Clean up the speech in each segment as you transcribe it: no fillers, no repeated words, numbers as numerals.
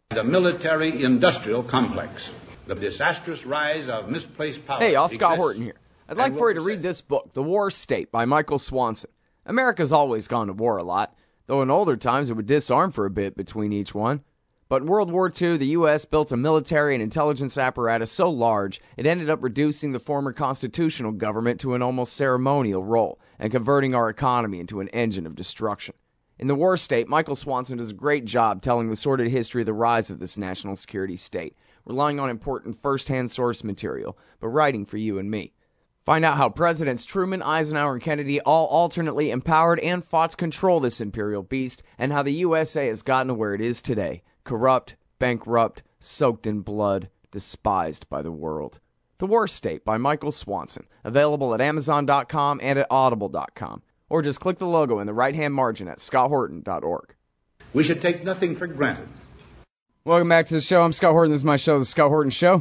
The military-industrial complex. The disastrous rise of misplaced power. Hey, y'all, Scott Horton here. I'd like for you to read this book, The War State by Michael Swanson. America's always gone to war a lot, though in older times it would disarm for a bit between each one. But in World War II, the U.S. built a military and intelligence apparatus so large, it ended up reducing the former constitutional government to an almost ceremonial role and converting our economy into an engine of destruction. In The War State, Michael Swanson does a great job telling the sordid history of the rise of this national security state, relying on important first-hand source material, but writing for you and me. Find out how Presidents Truman, Eisenhower, and Kennedy all alternately empowered and fought to control this imperial beast, and how the USA has gotten to where it is today. Corrupt, bankrupt, soaked in blood, despised by the world. The War State by Michael Swanson. Available at Amazon.com and at Audible.com. Or just click the logo in the right-hand margin at ScottHorton.org. We should take nothing for granted. Welcome back to the show. I'm Scott Horton. This is my show, The Scott Horton Show.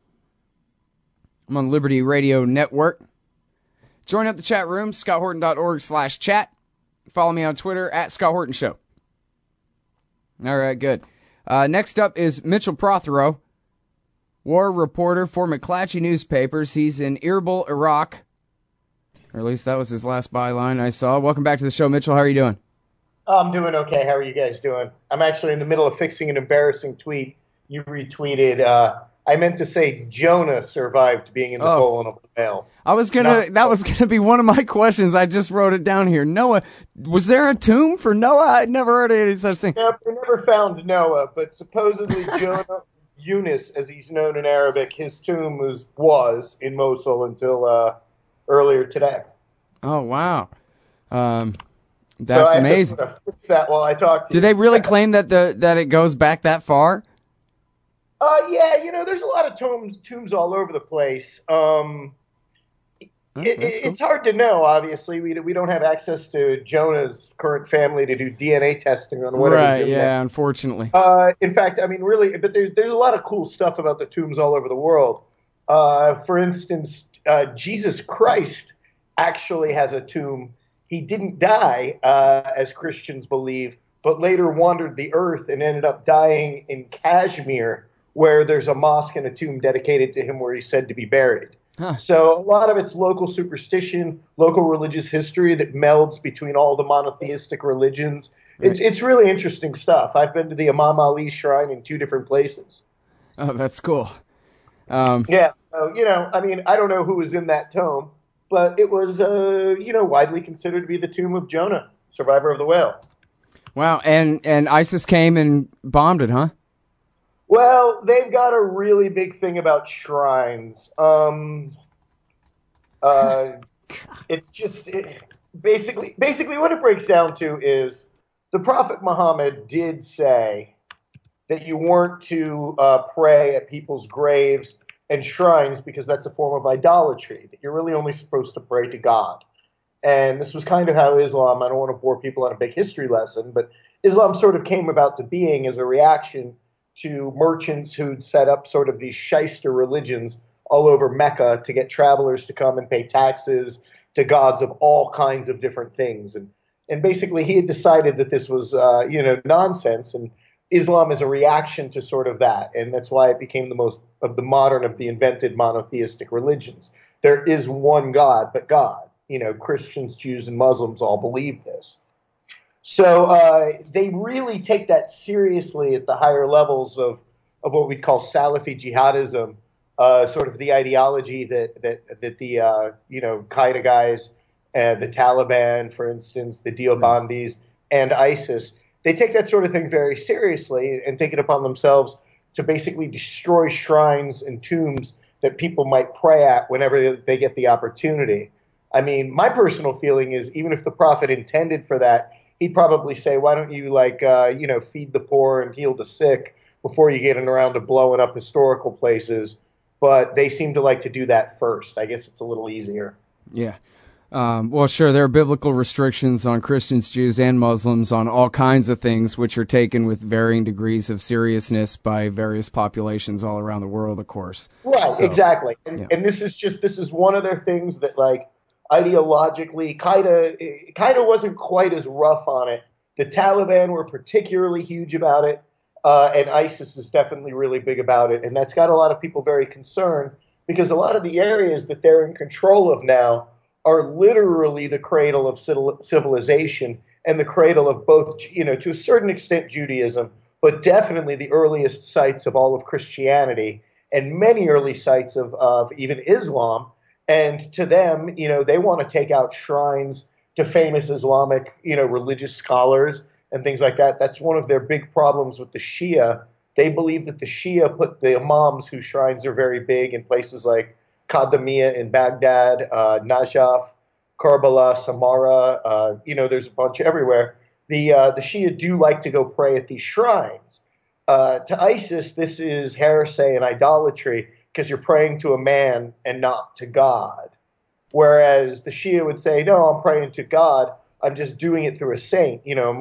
I'm on Liberty Radio Network. Join up the chat room, ScottHorton.org/chat. Follow me on Twitter at Scott Horton Show. All right, good. Next up is Mitchell Prothero, war reporter for McClatchy Newspapers. He's in Erbil, Iraq. Or at least that was his last byline I saw. Welcome back to the show, Mitchell. How are you doing? I'm doing okay. How are you guys doing? I'm actually in the middle of fixing an embarrassing tweet you retweeted. I meant to say Jonah survived being in the colon of a whale. That was gonna be one of my questions. I just wrote it down here. Noah, was there a tomb for Noah? I'd never heard of any such thing. No, we never found Noah, but supposedly Jonah, Yunus, as he's known in Arabic, his tomb was in Mosul until earlier today. Oh wow, that's amazing. So I fix that while I talk to you. Do they really claim that that it goes back that far? Yeah, there's a lot of tombs all over the place. It's hard to know, obviously. We don't have access to Jonah's current family to do DNA testing on whatever. Right, yeah, unfortunately. In fact, I mean, really, but there's a lot of cool stuff about the tombs all over the world. For instance, Jesus Christ actually has a tomb. He didn't die, as Christians believe, but later wandered the earth and ended up dying in Kashmir, where there's a mosque and a tomb dedicated to him where he's said to be buried. Huh. So a lot of it's local superstition, local religious history that melds between all the monotheistic religions. Right. It's really interesting stuff. I've been to the Imam Ali shrine in 2 different places. Oh, that's cool. Yeah, so, I mean, I don't know who was in that tomb, but it was, widely considered to be the tomb of Jonah, survivor of the whale. Wow, and ISIS came and bombed it, huh? Well, they've got a really big thing about shrines. It's just basically what it breaks down to is the Prophet Muhammad did say that you weren't to pray at people's graves and shrines because that's a form of idolatry, that you're really only supposed to pray to God. And this was kind of how Islam, I don't want to bore people on a big history lesson, but Islam sort of came about to being as a reaction to merchants who'd set up sort of these shyster religions all over Mecca to get travelers to come and pay taxes to gods of all kinds of different things. And basically he had decided that this was, nonsense, and Islam is a reaction to sort of that. And that's why it became the most of the modern of the invented monotheistic religions. There is one God, but God. Christians, Jews, and Muslims all believe this. So they really take that seriously at the higher levels of what we'd call Salafi jihadism, sort of the ideology that the Qaeda guys, the Taliban, for instance, the Deobandis, and ISIS, they take that sort of thing very seriously and take it upon themselves to basically destroy shrines and tombs that people might pray at whenever they get the opportunity. I mean, my personal feeling is even if the Prophet intended for that, he'd probably say, why don't you, feed the poor and heal the sick before you get around to blowing up historical places. But they seem to like to do that first. I guess it's a little easier. Yeah. Well, sure, there are biblical restrictions on Christians, Jews, and Muslims on all kinds of things, which are taken with varying degrees of seriousness by various populations all around the world, of course. Right, so, exactly. And this is one of their things that, ideologically, Qaeda wasn't quite as rough on it. The Taliban were particularly huge about it. and ISIS is definitely really big about it, and that's got a lot of people very concerned because a lot of the areas that they're in control of now are literally the cradle of civilization and the cradle of both, to a certain extent, Judaism, but definitely the earliest sites of all of Christianity and many early sites of even Islam. And to them, they want to take out shrines to famous Islamic, religious scholars and things like that. That's one of their big problems with the Shia. They believe that the Shia put the imams, whose shrines are very big, in places like Qadamiyya in Baghdad, Najaf, Karbala, Samarra. There's a bunch everywhere. The Shia do like to go pray at these shrines. To ISIS, this is heresy and idolatry because you're praying to a man and not to God. Whereas the Shia would say, no, I'm praying to God. I'm just doing it through a saint.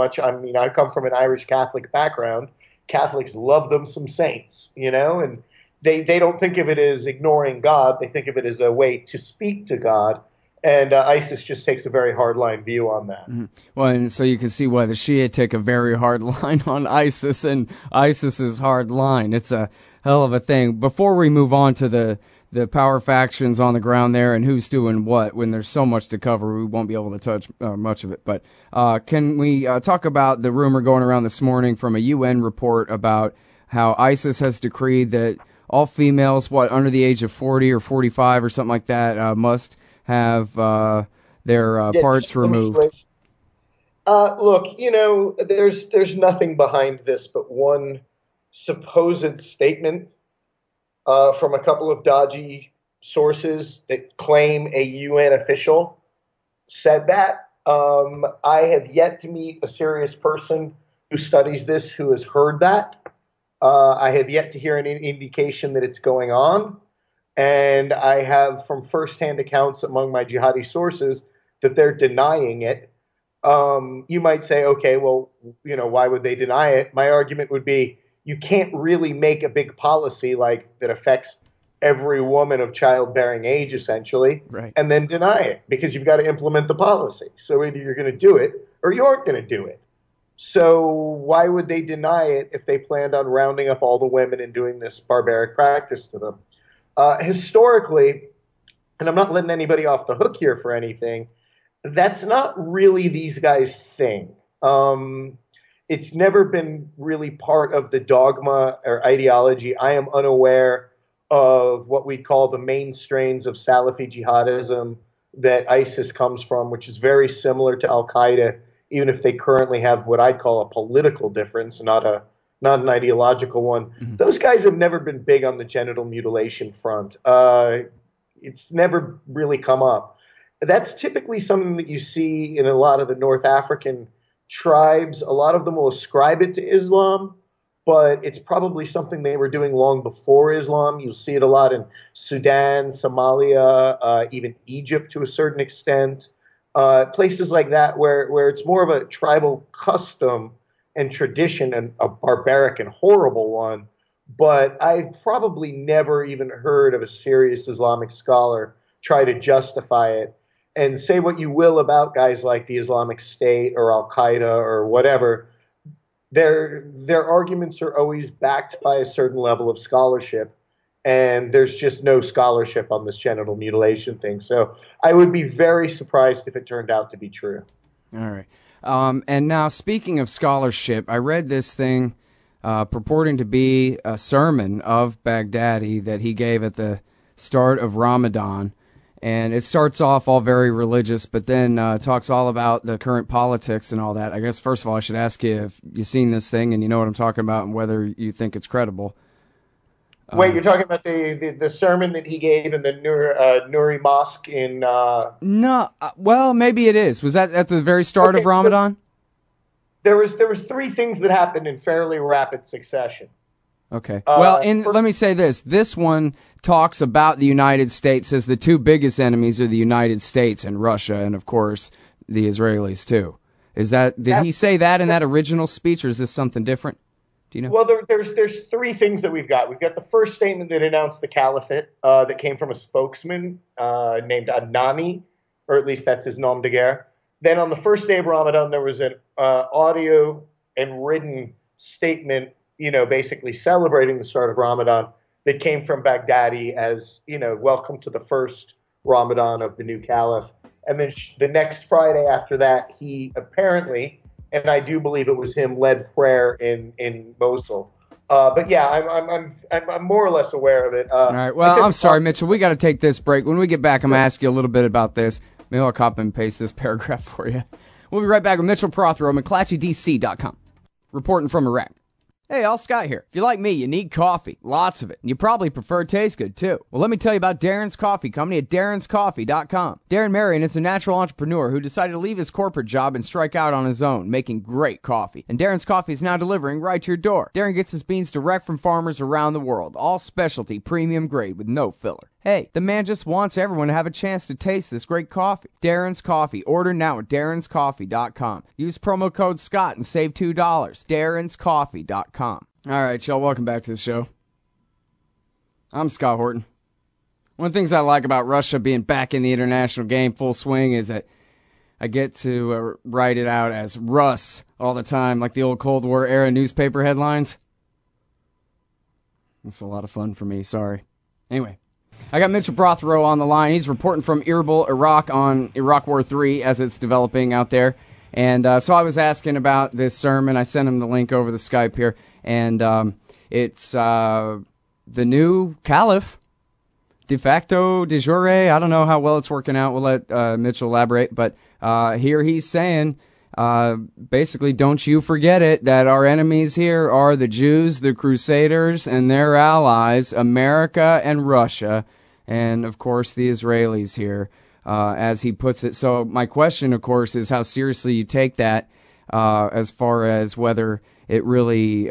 I come from an Irish Catholic background. Catholics love them some saints, and they don't think of it as ignoring God. They think of it as a way to speak to God. And ISIS just takes a very hard-line view on that. Mm-hmm. Well, and so you can see why the Shia take a very hard line on ISIS and ISIS's hard line. It's a hell of a thing. Before we move on to the power factions on the ground there and who's doing what, when there's so much to cover, we won't be able to touch much of it. But can we talk about the rumor going around this morning from a UN report about how ISIS has decreed that all females, under the age of 40 or 45 or something like that, must have their parts removed? Look, there's nothing behind this but one supposed statement from a couple of dodgy sources that claim a UN official said that. I have yet to meet a serious person who studies this who has heard that. I have yet to hear any indication that it's going on. And I have from firsthand accounts among my jihadi sources that they're denying it. You might say, okay, well, why would they deny it? My argument would be you can't really make a big policy like that affects every woman of childbearing age, essentially, right, and then deny it because you've got to implement the policy. So either you're going to do it or you aren't going to do it. So why would they deny it if they planned on rounding up all the women and doing this barbaric practice to them? Historically, and I'm not letting anybody off the hook here for anything, that's not really these guys' thing. It's never been really part of the dogma or ideology. I am unaware of what we call the main strains of Salafi jihadism that ISIS comes from, which is very similar to Al-Qaeda, even if they currently have what I'd call a political difference, not an ideological one. Mm-hmm. Those guys have never been big on the genital mutilation front. It's never really come up. That's typically something that you see in a lot of the North African tribes. A lot of them will ascribe it to Islam, but it's probably something they were doing long before Islam. You'll see it a lot in Sudan, Somalia, even Egypt to a certain extent. Places like that where it's more of a tribal custom and tradition, and a barbaric and horrible one, but I've probably never even heard of a serious Islamic scholar try to justify it. And say what you will about guys like the Islamic State or Al-Qaeda or whatever, their arguments are always backed by a certain level of scholarship, and there's just no scholarship on this genital mutilation thing. So I would be very surprised if it turned out to be true. All right. And now, speaking of scholarship, I read this thing purporting to be a sermon of Baghdadi that he gave at the start of Ramadan. And it starts off all very religious, but then talks all about the current politics and all that. I guess, first of all, I should ask you if you've seen this thing and you know what I'm talking about and whether you think it's credible. Wait, you're talking about the sermon that he gave in the Nuri Mosque in... No, well, maybe it is. Was that at the very start of Ramadan? There was three things that happened in fairly rapid succession. Okay. Well, let me say this. This one talks about the United States as the two biggest enemies are the United States and Russia, and, of course, the Israelis, too. Did he say that in that original speech, or is this something different? Do you know? Well, there's three things that we've got. We've got the first statement that announced the caliphate that came from a spokesman named Adnani, or at least that's his nom de guerre. Then on the first day of Ramadan, there was an audio and written statement, basically celebrating the start of Ramadan that came from Baghdadi as, welcome to the first Ramadan of the new caliph. And then the next Friday after that, he apparently, and I do believe it was him, led prayer in Mosul. But yeah, I'm more or less aware of it. All right. Well, I'm sorry, Mitchell. We got to take this break. When we get back, I'm going to ask you a little bit about this. Maybe I'll copy and paste this paragraph for you. We'll be right back with Mitchell Prothero, McClatchyDC.com, reporting from Iraq. Hey, Al Scott here. If you're like me, you need coffee. Lots of it. And you probably prefer it tastes good, too. Well, let me tell you about Darren's Coffee Company at Darren'sCoffee.com. Darren Marion is a natural entrepreneur who decided to leave his corporate job and strike out on his own, making great coffee. And Darren's Coffee is now delivering right to your door. Darren gets his beans direct from farmers around the world. All specialty, premium grade with no filler. Hey, the man just wants everyone to have a chance to taste this great coffee. Darren's Coffee. Order now at Darren'sCoffee.com. Use promo code Scott and save $2. Darren'sCoffee.com. All right, y'all, welcome back to the show. I'm Scott Horton. One of the things I like about Russia being back in the international game full swing is that I get to write it out as Russ all the time, like the old Cold War era newspaper headlines. That's a lot of fun for me, sorry. Anyway. I got Mitchell Prothero on the line. He's reporting from Erbil, Iraq, on Iraq War III as it's developing out there. And so I was asking about this sermon. I sent him the link over the Skype here. And it's the new caliph, de facto, de jure. I don't know how well it's working out. We'll let Mitchell elaborate. But here he's saying, basically, don't you forget it, that our enemies here are the Jews, the Crusaders, and their allies, America and Russia, and, of course, the Israelis here, as he puts it. So my question, of course, is how seriously you take that as far as whether it really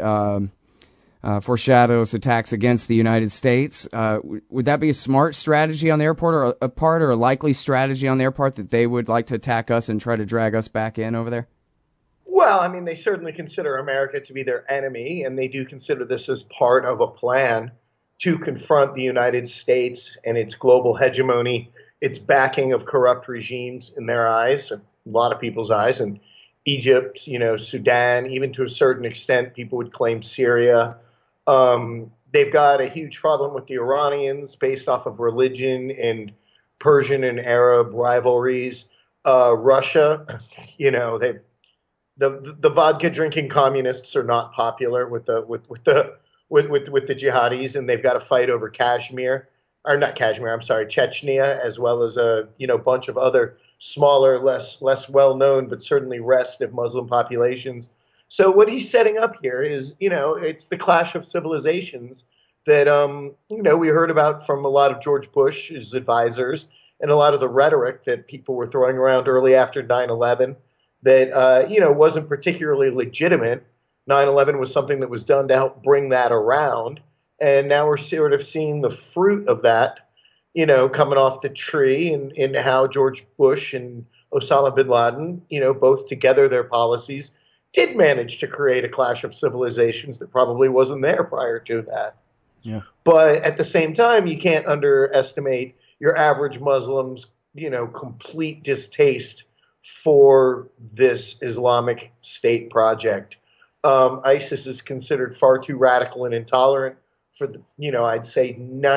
foreshadows attacks against the United States. Would that be a smart strategy on their part, or a likely strategy on their part that they would like to attack us and try to drag us back in over there? Well, I mean, they certainly consider America to be their enemy, and they do consider this as part of a plan to confront the United States and its global hegemony, its backing of corrupt regimes in their eyes, a lot of people's eyes, and Egypt, Sudan, even to a certain extent, people would claim Syria. They've got a huge problem with the Iranians based off of religion and Persian and Arab rivalries. Russia, the vodka drinking communists are not popular with the jihadis, and they've got to fight over Chechnya, as well as a bunch of other smaller, less well known, but certainly restive Muslim populations. So what he's setting up here is, it's the clash of civilizations that, we heard about from a lot of George Bush's advisors and a lot of the rhetoric that people were throwing around early after 9/11 that, wasn't particularly legitimate. 9/11 was something that was done to help bring that around. And now we're sort of seeing the fruit of that, coming off the tree and how George Bush and Osama bin Laden, both together their policies did manage to create a clash of civilizations that probably wasn't there prior to that. Yeah. But at the same time, you can't underestimate your average Muslim's, complete distaste for this Islamic State project. ISIS is considered far too radical and intolerant for I'd say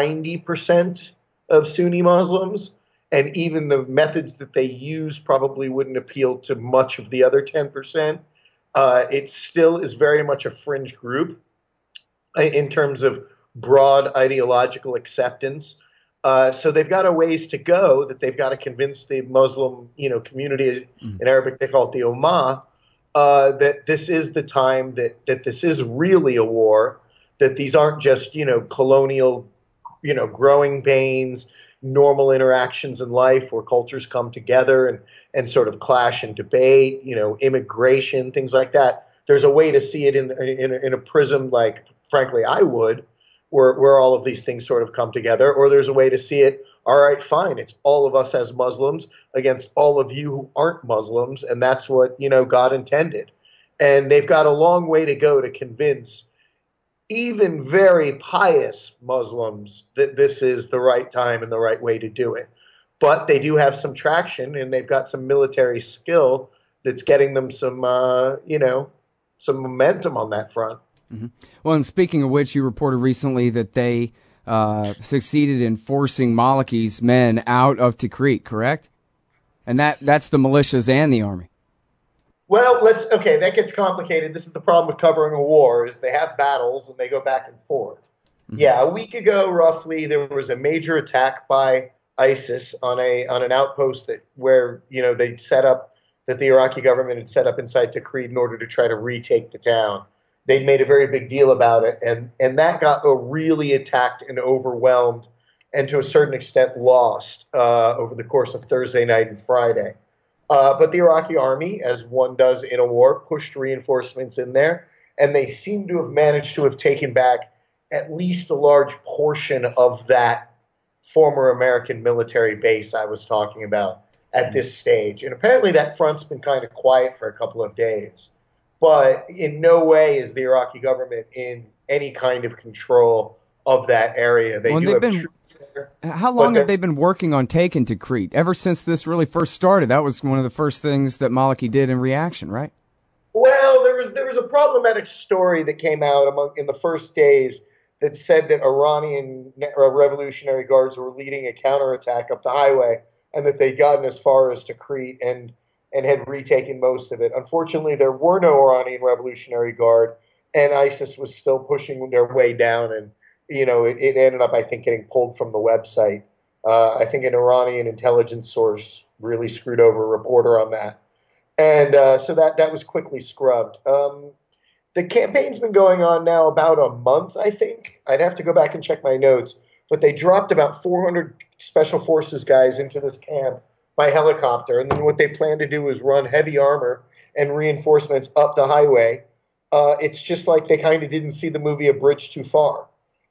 90% of Sunni Muslims, and even the methods that they use probably wouldn't appeal to much of the other 10%. It still is very much a fringe group in terms of broad ideological acceptance. So they've got a ways to go that they've got to convince the Muslim, community in Arabic, they call it the Ummah, that this is the time that this is really a war, that these aren't just, colonial, growing pains, normal interactions in life where cultures come together and sort of clash and debate, immigration, things like that. There's a way to see it in a prism like, frankly, I would, where all of these things sort of come together. Or there's a way to see it, all right, fine, it's all of us as Muslims against all of you who aren't Muslims, and that's what, God intended. And they've got a long way to go to convince even very pious Muslims that this is the right time and the right way to do it. But they do have some traction, and they've got some military skill that's getting them some, some momentum on that front. Well, and speaking of which, you reported recently that they succeeded in forcing Maliki's men out of Tikrit, correct? And that's the militias and the army. Well, that gets complicated. This is the problem with covering a war, is they have battles and they go back and forth. Mm-hmm. Yeah, a week ago, roughly, there was a major attack by ISIS on an outpost where they set up, that the Iraqi government had set up inside Tikrit in order to try to retake the town. They'd made a very big deal about it, and that got really attacked and overwhelmed, and to a certain extent lost over the course of Thursday night and Friday. But the Iraqi army, as one does in a war, pushed reinforcements in there, and they seem to have managed to have taken back at least a large portion of that former American military base I was talking about at this stage. And apparently that front's been kind of quiet for a couple of days. But in no way is the Iraqi government in any kind of control of that area. They do have troops there. How long have they been working on taking Tikrit? Ever since this really first started, that was one of the first things that Maliki did in reaction, right? Well, there was a problematic story that came out in the first days that said that Iranian Revolutionary Guards were leading a counterattack up the highway, and that they'd gotten as far as Tikrit and had retaken most of it. Unfortunately, there were no Iranian Revolutionary Guard, and ISIS was still pushing their way down, and it ended up, I think, getting pulled from the website. I think an Iranian intelligence source really screwed over a reporter on that. And so that was quickly scrubbed. The campaign's been going on now about a month, I think. I'd have to go back and check my notes. But they dropped about 400 Special Forces guys into this camp by helicopter. And then what they plan to do is run heavy armor and reinforcements up the highway. It's just like they kind of didn't see the movie A Bridge Too Far,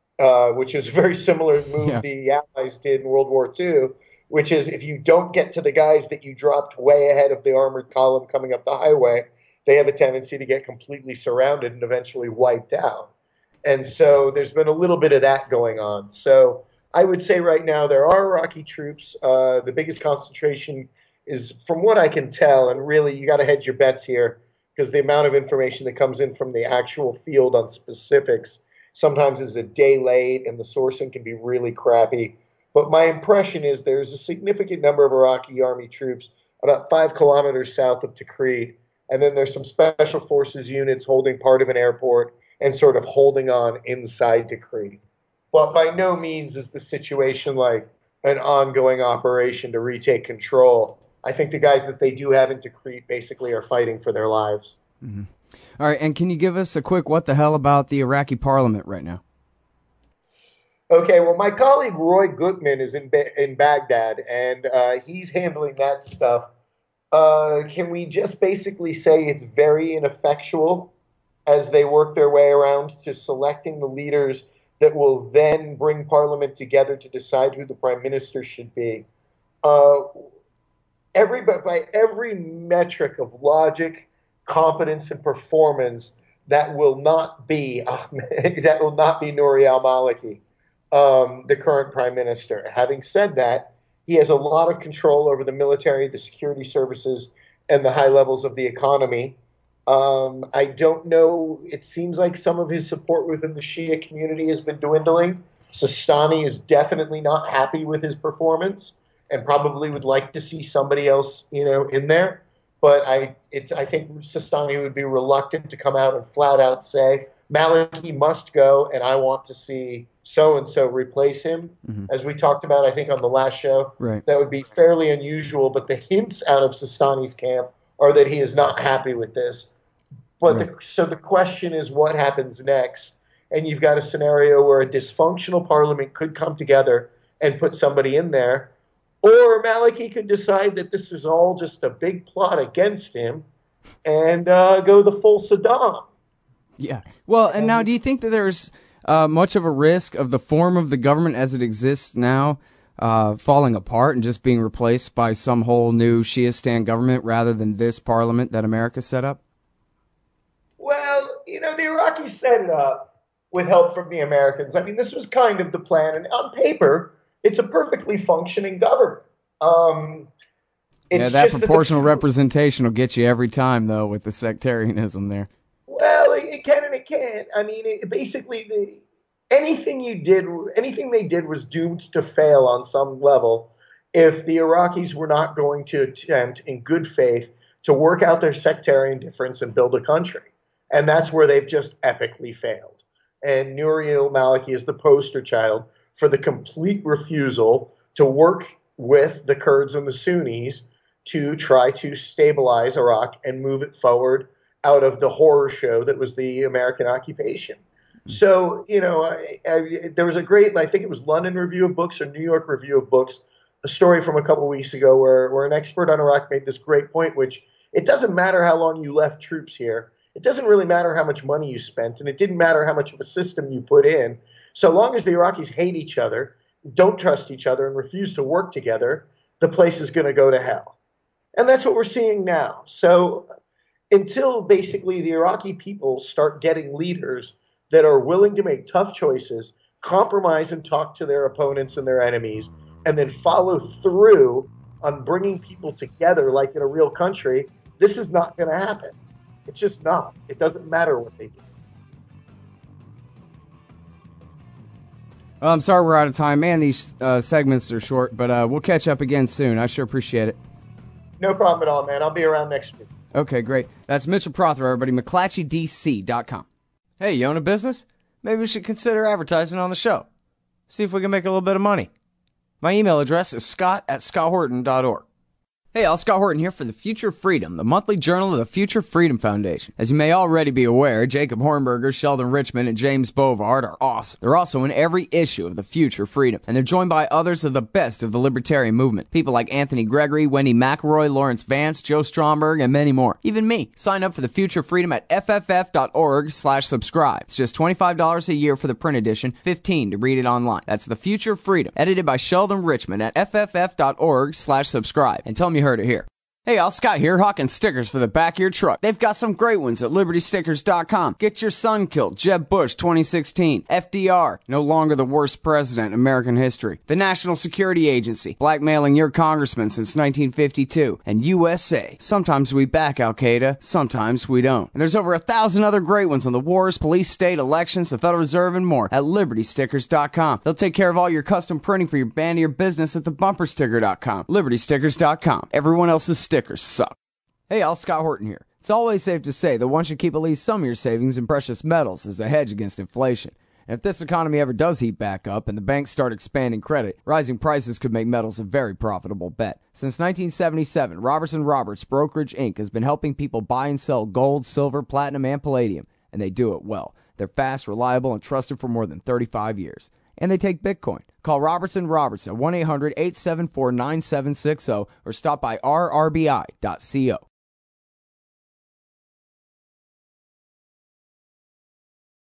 which is a very similar move the Allies did in World War II, which is if you don't get to the guys that you dropped way ahead of the armored column coming up the highway, they have a tendency to get completely surrounded and eventually wiped out. And so there's been a little bit of that going on. So I would say right now there are Iraqi troops. The biggest concentration is, from what I can tell, and really you got to hedge your bets here because the amount of information that comes in from the actual field on specifics sometimes is a day late and the sourcing can be really crappy. But my impression is there's a significant number of Iraqi army troops about 5 kilometers south of Tikrit. And then there's some special forces units holding part of an airport and sort of holding on inside Tikrit. But by no means is the situation like an ongoing operation to retake control. I think the guys that they do have in Tikrit basically are fighting for their lives. Mm-hmm. All right, and can you give us a quick what the hell about the Iraqi parliament right now? Okay, well, my colleague Roy Gutman is in Baghdad, and he's handling that stuff. Can we just basically say it's very ineffectual as they work their way around to selecting the leaders that will then bring Parliament together to decide who the Prime Minister should be? By every metric of logic, competence, and performance, that will not be Nouri al-Maliki, the current Prime Minister. Having said that, he has a lot of control over the military, the security services, and the high levels of the economy. I don't know. It seems like some of his support within the Shia community has been dwindling. Sistani is definitely not happy with his performance and probably would like to see somebody else, in there. But I think Sistani would be reluctant to come out and flat out say, Maliki must go, and I want to see so-and-so replace him. Mm-hmm. As we talked about, I think, on the last show, right. That would be fairly unusual, but the hints out of Sistani's camp are that he is not happy with this. But right. So the question is what happens next? And you've got a scenario where a dysfunctional parliament could come together and put somebody in there, or Maliki could decide that this is all just a big plot against him and go the full Saddam. Yeah. Well, and now do you think that there's much of a risk of the form of the government as it exists now falling apart and just being replaced by some whole new Shiistan government rather than this parliament that America set up? Well, the Iraqis set it up with help from the Americans. I mean, this was kind of the plan, and on paper, it's a perfectly functioning government. That proportional representation will get you every time, though, with the sectarianism there. Well, it can and it it can't. I mean, anything they did was doomed to fail on some level if the Iraqis were not going to attempt in good faith to work out their sectarian difference and build a country. And that's where they've just epically failed. And Nouri al-Maliki is the poster child for the complete refusal to work with the Kurds and the Sunnis to try to stabilize Iraq and move it forward out of the horror show that was the American occupation. So, there was a great, I think it was London Review of Books or New York Review of Books, a story from a couple of weeks ago where an expert on Iraq made this great point, which it doesn't matter how long you left troops here. It doesn't really matter how much money you spent, and it didn't matter how much of a system you put in. So long as the Iraqis hate each other, don't trust each other, and refuse to work together, the place is going to go to hell. And that's what we're seeing now. So until basically the Iraqi people start getting leaders that are willing to make tough choices, compromise and talk to their opponents and their enemies, and then follow through on bringing people together like in a real country, this is not going to happen. It's just not. It doesn't matter what they do. Well, I'm sorry we're out of time. Man, these segments are short, but we'll catch up again soon. I sure appreciate it. No problem at all, man. I'll be around next week. Okay, great. That's Mitchell Prothero, everybody. McClatchydC.com. Hey, you own a business? Maybe we should consider advertising on the show. See if we can make a little bit of money. My email address is scott@scotthorton.org. Hey, all, Scott Horton here for The Future Freedom, the monthly journal of the Future Freedom Foundation. As you may already be aware, Jacob Hornberger, Sheldon Richman, and James Bovard are awesome. They're also in every issue of The Future Freedom, and they're joined by others of the best of the libertarian movement. People like Anthony Gregory, Wendy McElroy, Lawrence Vance, Joe Stromberg, and many more. Even me. Sign up for The Future Freedom at fff.org/subscribe. It's just $25 a year for the print edition, $15 to read it online. That's The Future Freedom, edited by Sheldon Richman at fff.org/subscribe. And tell me you heard it here. Hey, all, Scott here, hawking stickers for the back of your truck. They've got some great ones at LibertyStickers.com. Get your son killed, Jeb Bush 2016, FDR, no longer the worst president in American history, the National Security Agency, blackmailing your congressman since 1952, and USA. Sometimes we back Al-Qaeda, sometimes we don't. And there's over 1,000 other great ones on the wars, police, state, elections, the Federal Reserve, and more at LibertyStickers.com. They'll take care of all your custom printing for your band or your business at thebumpersticker.com. LibertyStickers.com. Everyone else's stickers suck. Hey, all, Scott Horton here. It's always safe to say that one should keep at least some of your savings in precious metals as a hedge against inflation. And if this economy ever does heat back up and the banks start expanding credit, rising prices could make metals a very profitable bet. Since 1977, Robertson Roberts Brokerage Inc. has been helping people buy and sell gold, silver, platinum, and palladium, and they do it well. They're fast, reliable, and trusted for more than 35 years. And they take Bitcoin. Call Robertson Roberts at 1-800-874-9760 or stop by rrbi.co.